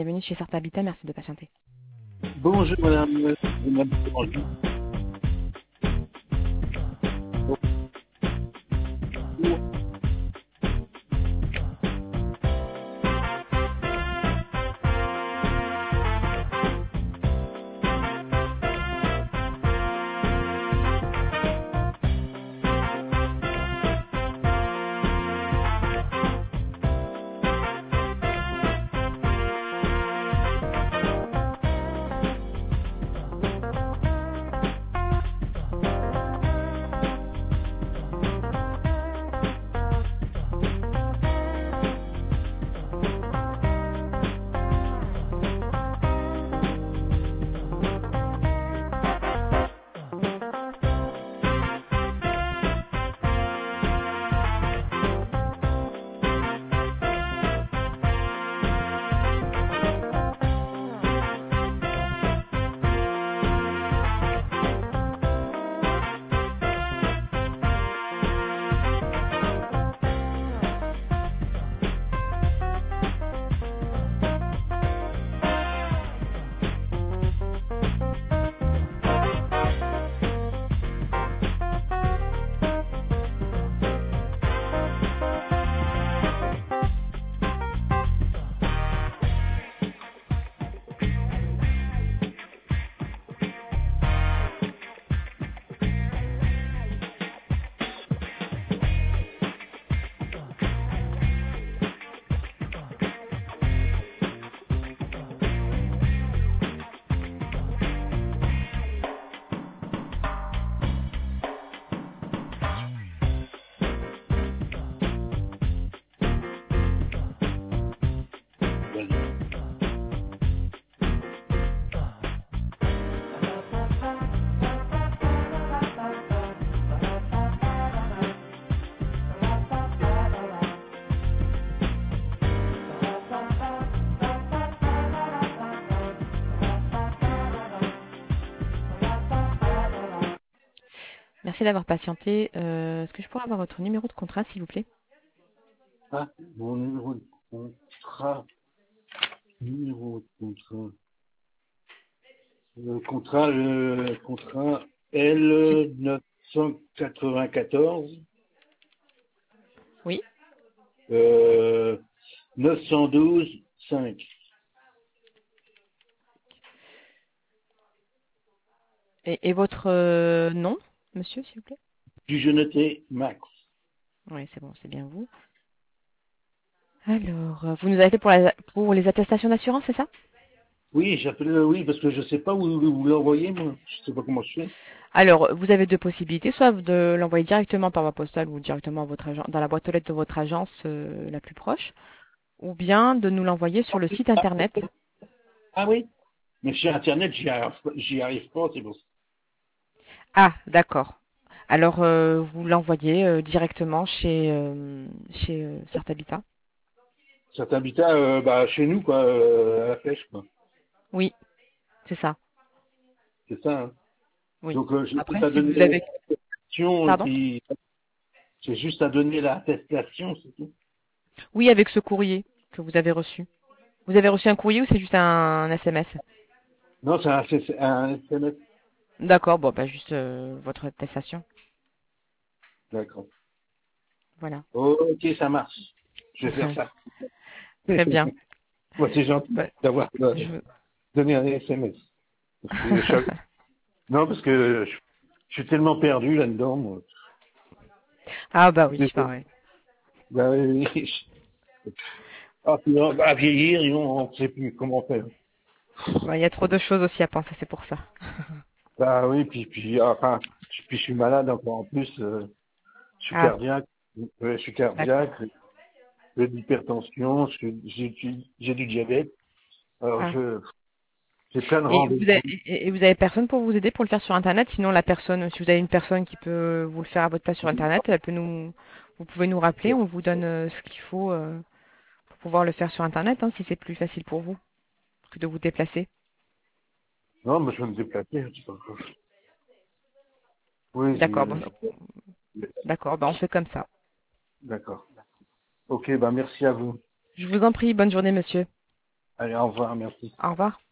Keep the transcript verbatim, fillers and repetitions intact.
bienvenue chez Sartre Habitat, merci de patienter. Bonjour madame, vous m'avez dérangé. Merci d'avoir patienté. Euh, Est-ce que je pourrais avoir votre numéro de contrat, s'il vous plaît? Ah, mon numéro de contrat, numéro de contrat, le contrat, le contrat Si. L neuf cent quatre-vingt-quatorze, Oui. euh, neuf cent douze cinq. Et, et votre euh, nom, monsieur, s'il vous plaît? Dujonoté Max. Oui, c'est bon, c'est bien vous. Alors, euh, vous nous avez fait pour, la, pour les attestations d'assurance, c'est ça? Oui, j'appelle, euh, oui, parce que je sais pas où où vous l'envoyez, moi. Je sais pas comment je fais. Alors, vous avez deux possibilités, soit de l'envoyer directement par voie postale ou directement à votre agent, dans la boîte aux lettres de votre agence euh, la plus proche, ou bien de nous l'envoyer sur le site internet. Ah oui? Mais sur Internet, j'y arrive, j'y arrive pas, c'est bon. Ah, d'accord. Alors, euh, vous l'envoyez euh, directement chez, euh, chez euh, Certes Habitat. Cet habitat, euh, bah, chez nous, quoi, euh, à la pêche, quoi. Oui, c'est ça. C'est ça, hein. Oui. Donc, euh, j'ai juste Après, à si donner vous avez... l'attestation et Pardon? puis j'ai juste à donner l'attestation, c'est tout. Oui, avec ce courrier que vous avez reçu. Vous avez reçu un courrier ou c'est juste un, un S M S? Non, c'est un, c'est un S M S. D'accord, bon, bah juste euh, votre attestation. D'accord. Voilà. Ok, ça marche. Je vais faire ça. Très bien. Moi, c'est gentil Bah, d'avoir euh, je... donné un S M S. Parce que je- Non, parce que je, je suis tellement perdu là-dedans, moi. Ah bah oui, Désolé. pareil. Bah, oui, je- ah, puis, on va vieillir, et on ne sait plus comment faire. Bah, il y a trop de choses aussi à penser, c'est pour ça. Bah oui, puis, puis, enfin, puis je suis malade encore en plus. euh, je suis Ah, cardiaque. Ouais, je suis d'accord. cardiaque. J'ai de l'hypertension, j'ai j'ai- j'ai du diabète. Alors, Ah. je, j'ai plein de Et vous rendez-vous. avez, et et vous avez personne pour vous aider pour le faire sur Internet? Sinon, la personne, si vous avez une personne qui peut vous le faire à votre place sur Internet, elle peut nous, vous pouvez nous rappeler, on vous donne euh, ce qu'il faut euh, pour pouvoir le faire sur Internet, hein, si c'est plus facile pour vous que de vous déplacer. Non, mais je vais me déplacer. c'est pas grave. Oui, D'accord, bon, j'ai- d'accord, bah on fait comme ça. d'accord. Ok, bah merci à vous. Je vous en prie, bonne journée, monsieur. Allez, au revoir, merci. Au revoir.